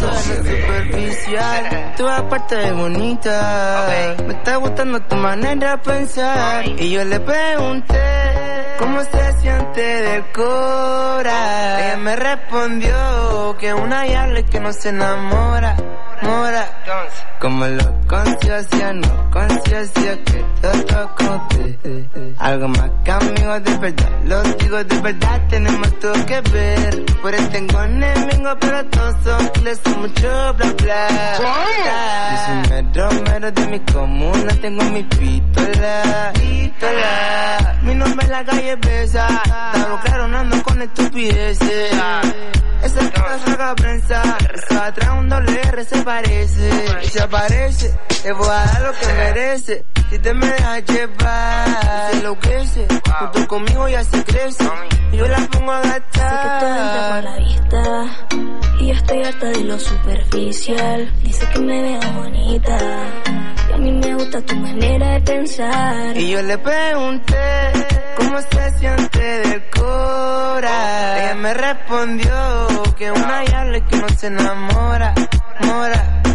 Tu aparte es bonita, me está gustando tu manera de pensar. Y yo le pregunté cómo se siente del cora. Ella me respondió que una diabla que no se enamora, como lo conciencia, no conciencia que todo conté. Algo más que amigos de verdad, los digo de verdad, tenemos todo que ver. Por eso tengo enemigos, pero todos son les son mucho bla bla. Yo soy mero de mi comuna, tengo mi pistola. Mi nombre en la calle pesa, estaba claro, no ando con estupideces. Esa que me saca a pensar, esa atrás un doble R se parece. Y se aparece, te voy a dar lo que merece. Si te me dejas llevar, se enloquece. Junto conmigo ya se crece, y yo la pongo a gastar. Sé que todo entra por la vista, y yo estoy harta de lo superficial. Dice que me veo bonita, y a mí me gusta tu manera de pensar. Y yo le pregunté cómo se siente del cora. Ella me respondió que una diabla que no se enamora,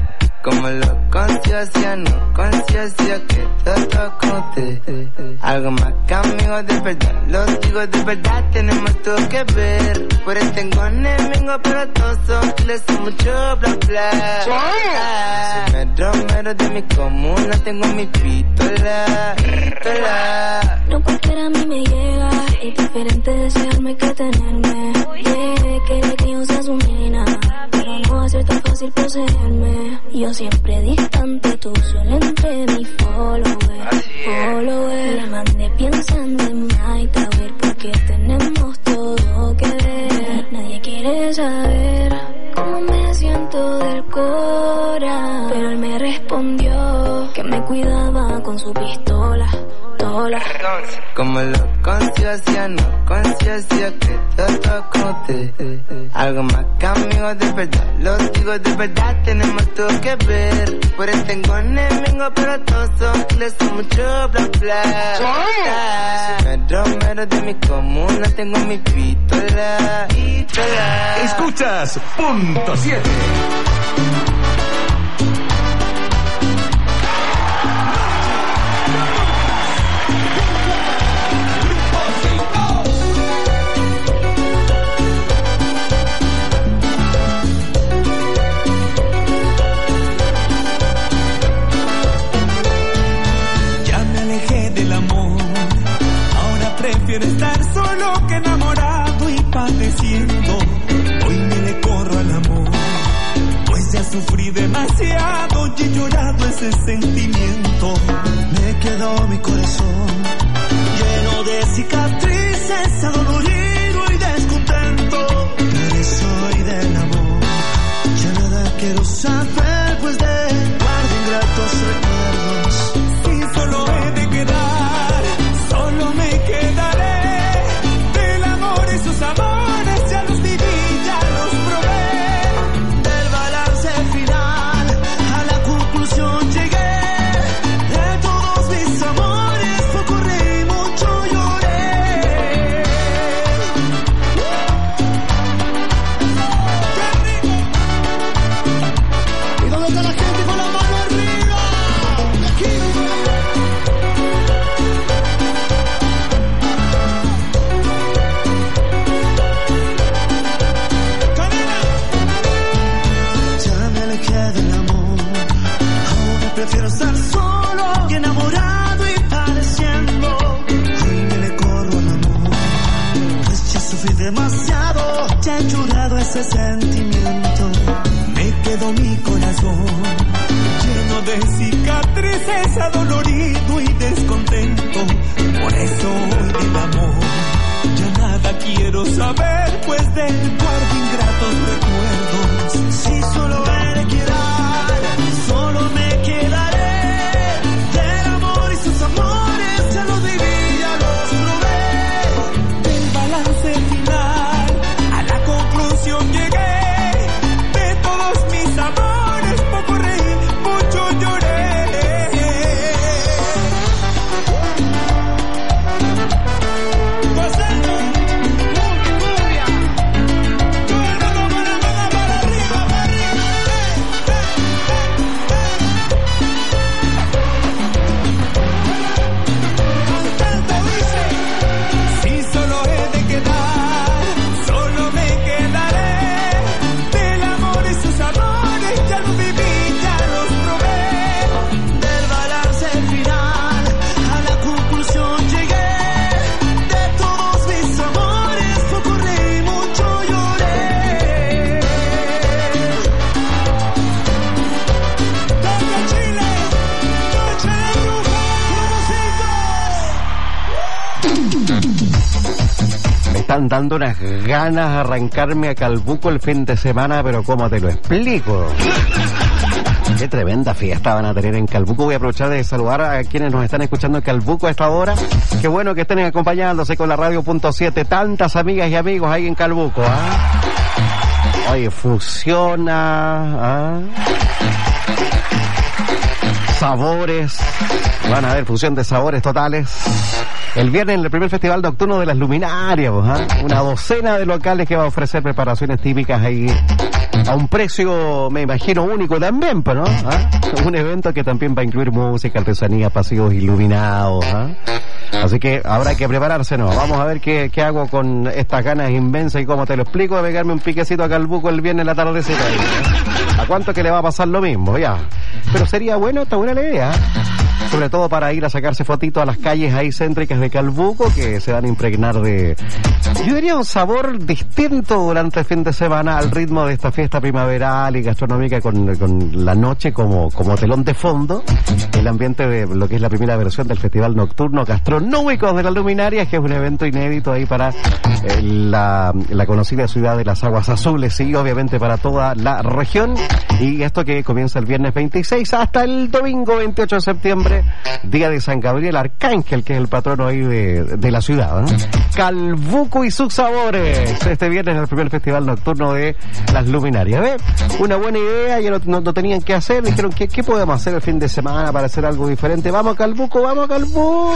Como lo conciencia, no conciencia que todo conté. Algo más que amigos de verdad, los digo de verdad, tenemos todo que ver. Por eso tengo enemigos, pero todos son les son mucho bla bla. Soy mero de mi comuna, tengo mi pistola. No cualquiera a mí me llega, es diferente desearme que tenerme. Quiere que yo sea su nena, pero no va a ser tan fácil poseerme. Yo siempre distante, tú solo entre mi follower. Le mandé pensando en Night a ver porque tenemos todo que ver. Nadie quiere saber cómo me siento del cora, pero él me respondió que me cuidaba con su pistola. Como lo conciencia, no conciencia que todo conté. Algo más que amigos de verdad, los digo de verdad, tenemos todo que ver. Por eso tengo enemigos, pero todos son les son mucho bla bla. Soy mero de mi comuna, tengo mi pistola. Escuchas Punto 7. Prefiero estar solo que enamorado y padeciendo. Hoy me le corro al amor, pues ya sufrí demasiado y he llorado ese sentimiento. Me quedó mi corazón lleno de cicatrices, adolorido y descontento. Por eso hoy del amor ya nada quiero saber, pues de guardo ingratos recuerdos. Si solo he de quedar, solo me quedaré del amor y sus amores, ya los viví, ya los probé. Del balance final a la conclusión llegué. De todos mis amores poco reí, mucho lloré. ¿Y dónde está la gente con la mano arriba? Aquí. Prefiero estar solo y enamorado y padeciendo. Hoy me le corro al amor, pues ya sufrí demasiado, ya he llorado ese sentimiento. Me quedó mi corazón lleno de cicatrices, adolorido y descontento. Por eso hoy del amor ya nada quiero saber, pues del guardo ingratos recuerdos. Si solo he de quedar, solo me quedaré del amor y sus amores, ya los viví, ya los probé. Del balance final a la conclusión llegué. De todos mis amores poco reí, mucho lloré. están dando unas ganas de arrancarme a Calbuco el fin de semana, pero ¿cómo te lo explico? Qué tremenda fiesta van a tener en Calbuco. Voy a aprovechar de saludar a quienes nos están escuchando en Calbuco a esta hora. Qué bueno que estén acompañándose con la Radio.7. Tantas amigas y amigos ahí en Calbuco, ¿ah? Oye, fusiona, sabores. Van a haber fusión de sabores totales. El viernes en el primer festival nocturno de las luminarias, una docena de locales que va a ofrecer preparaciones típicas ahí a un precio, me imagino, único también, ¿no? ¿Ah? Un evento que también va a incluir música, artesanía, pasillos iluminados. ¿Ah? Así que habrá que prepararse, ¿no? Vamos a ver qué hago con estas ganas inmensas y cómo te lo explico de pegarme un piquecito a Calbuco el viernes en la tardecita. ¿A cuánto que le va a pasar lo mismo? Ya. Pero sería bueno, está buena la idea. Sobre todo para ir a sacarse fotitos a las calles ahí céntricas de Calbuco, que se van a impregnar de, yo diría, un sabor distinto durante el fin de semana al ritmo de esta fiesta primaveral y gastronómica con la noche como telón de fondo, el ambiente de lo que es la primera versión del Festival Nocturno Gastronómico de las Luminarias, que es un evento inédito ahí para la conocida ciudad de las Aguas Azules y obviamente para toda la región. Y esto que comienza el viernes 26 hasta el domingo 28 de septiembre, día de San Gabriel Arcángel, que es el patrono ahí de la ciudad, ¿no? Calbuco y sus sabores. Este viernes es el primer festival nocturno de las Luminarias. ¿Ves? Una buena idea, ya no tenían que hacer, dijeron, ¿qué podemos hacer el fin de semana para hacer algo diferente? ¡Vamos a Calbuco, vamos a Calbuco!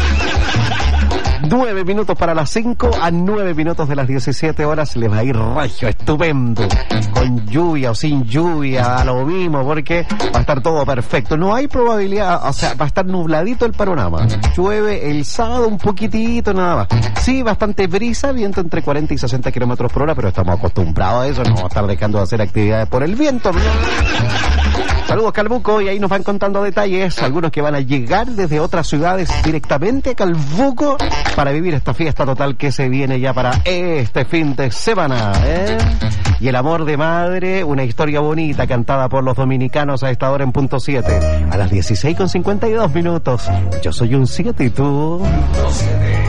9 minutos para las 5, a 9 minutos de las 17 horas les va a ir regio, estupendo, con lluvia o sin lluvia, a lo mismo, porque va a estar todo perfecto. No hay probabilidad, o sea, va a estar nubladito el panorama. Llueve el sábado un poquitito nada más. Sí, bastante brisa, viento entre 40 y 60 kilómetros por hora, pero estamos acostumbrados a eso, no vamos a estar dejando de hacer actividades por el viento, ¿no? Saludos Calbuco, y ahí nos van contando detalles, algunos que van a llegar desde otras ciudades directamente a Calbuco para vivir esta fiesta total que se viene ya para este fin de semana, ¿eh? Y el amor de madre, una historia bonita cantada por los dominicanos a esta hora en punto 7, a las 16:52 minutos. Yo soy un 7 y tú... 7.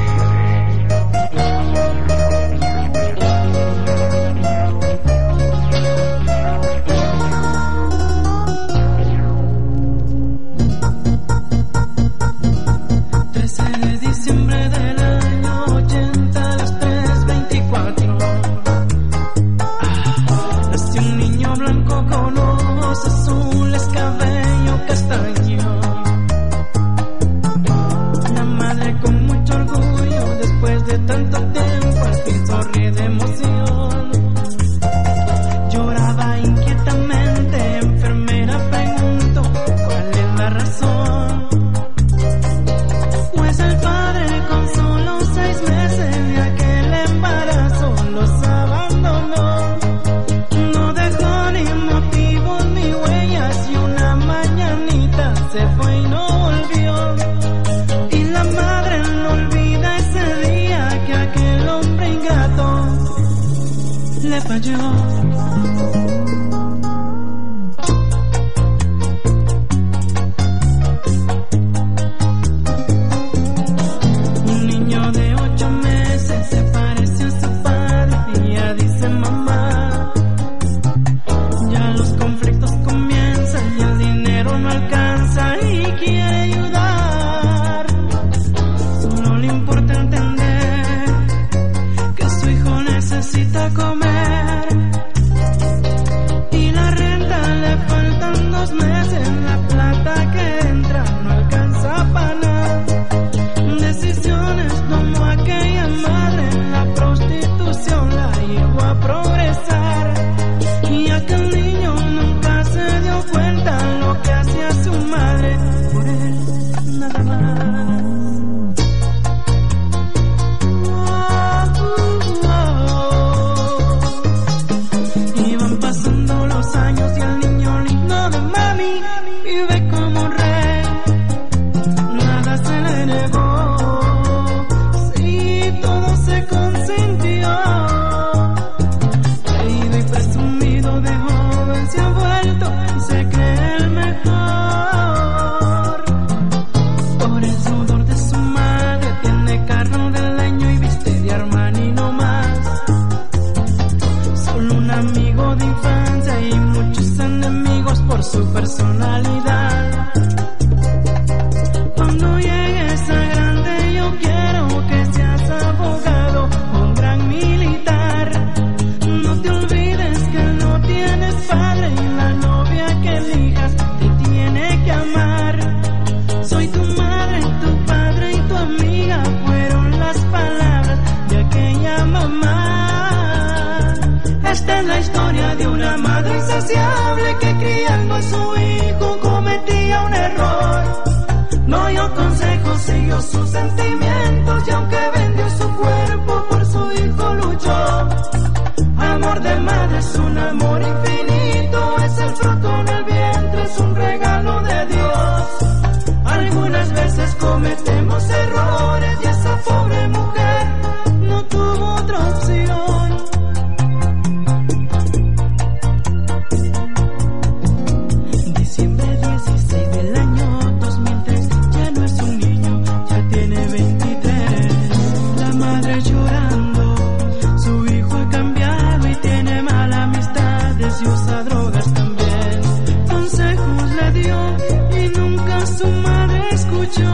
Azules, cabello castaño. La madre con mucho orgullo, después de tanto tiempo, al fin sonríe de emoción. Lloraba inquietamente, enfermera preguntó cuál es la razón. Pues el padre con solo 6 meses de aquel embarazo los abandonó. Se fue y no volvió, y la madre no olvida ese día que aquel hombre ingrato le falló. Un niño de 8 meses se parece a su padre y ya dice mamá. Ya los conflictos comienzan y el dinero no alcanza y quiere ayudar. Solo le importa entender que su hijo necesita comer, y la renta le faltan 2 meses, la plata que entra no alcanza para nada. Decisiones tomó aquella madre, la prostitución la llevó a progresar, y aquel niño nunca se dio cuenta lo que hacía su madre por él, nada más. Iban pasando los años y el niño lindo de mami vive como un rey, nada se le negó, sí, todo se consintió. Reído y presumido de joven se ha vuelto y se cree el mejor. Por el sudor de su madre tiene carro de leño y viste de Armani no más. Solo un amigo de infancia y muchos enemigos por su personalidad. siguió sus sentimientos y aunque vendió su cuerpo por su hijo luchó. Amor de madre es un amor infinito, es el fruto en el vientre, es un regalo de Dios. Algunas veces cometemos errores y esa pobre mujer no tuvo otra opción. Diciembre 16 del año 2003, ya no es un niño, ya tiene 23. La madre llorando, su hijo ha cambiado y tiene malas amistades y usa drogas también. Consejos le dio y nunca su madre escuchó.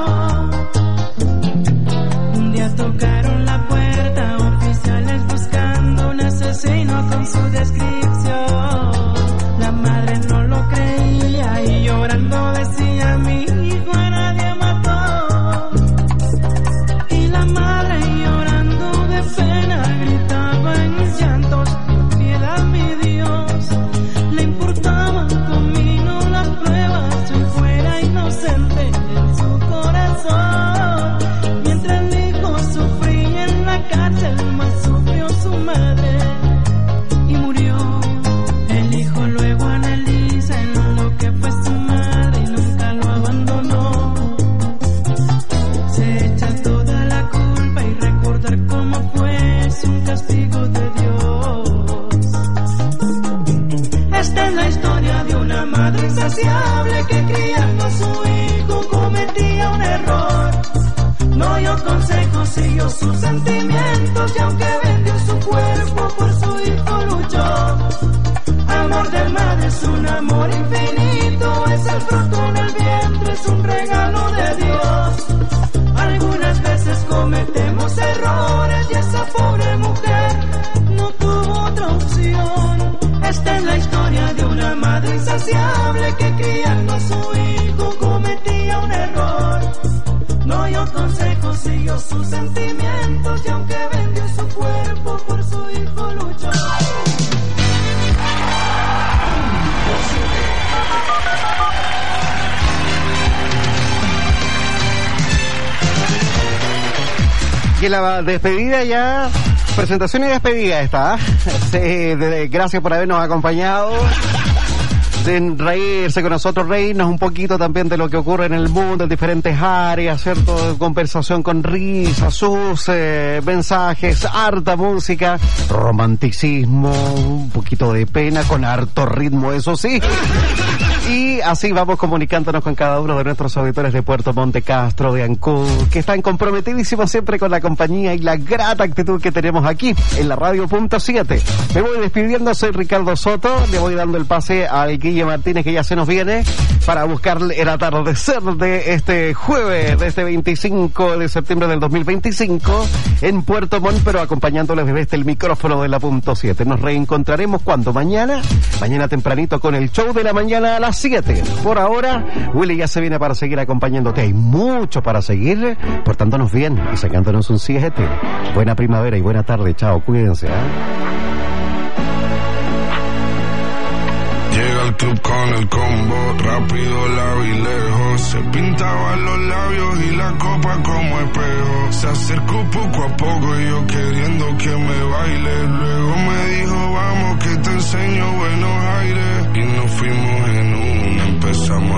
Un día tocaron la puerta, oficiales buscando un asesino con su descripción. La madre no lo creía y llorando decía: mi hijo a nadie mató. Y la madre llorando de pena gritaba en llantos: piedad mi Dios. Le importaban conmigo las pruebas, si fuera inocente en su corazón. Mientras el hijo sufría en la cárcel, más sufrió su madre y murió. El hijo luego analiza en lo que fue su madre y nunca lo abandonó. Se echa toda la culpa y recordar cómo fue es un castigo de Dios. Esta es la historia de una madre insaciable que criando a su hijo cometía un error. No dio consejos, siguió sus sentimientos y aunque vendió su cuerpo por su hijo luchó. Amor de madre es un amor infinito, es el fruto en el vientre, es un regalo de Dios. Algunas veces cometemos errores y esa pobre mujer no tuvo otra opción. Esta es la historia de una madre insaciable que criando a su hijo cometía un error. No dio consejos, siguió sus sentimientos y aunque vendió su cuerpo por su hijo luchó. Y en la despedida ya, presentación y despedida está. Gracias por habernos acompañado. De reírse con nosotros, reírnos un poquito también de lo que ocurre en el mundo, en diferentes áreas, ¿cierto? Conversación con risa, sus mensajes, harta música, romanticismo, un poquito de pena, con harto ritmo, eso sí. Y así vamos comunicándonos con cada uno de nuestros auditores de Puerto Montt, Castro, de Ancud, que están comprometidísimos siempre con la compañía y la grata actitud que tenemos aquí en la Radio.7. Me voy despidiendo, soy Ricardo Soto, le voy dando el pase al Guille Martínez, que ya se nos viene para buscar el atardecer de este jueves, de este 25 de septiembre del 2025 en Puerto Montt, pero acompañándoles desde el micrófono de la .7. Nos reencontraremos cuando mañana tempranito con el show de la mañana a las 7. Por ahora, Willy ya se viene para seguir acompañándote. Hay mucho para seguir, portándonos bien y sacándonos un 7. Buena primavera y buena tarde. Chao, cuídense. Llega al club con el combo, rápido, largo y lejos. Se pintaban los labios y la copa como espejo. Se acercó poco a poco y yo queriendo que me baile. Luego me dijo, vamos que te enseño buenos aires. Y nos fuimos en una, empezamos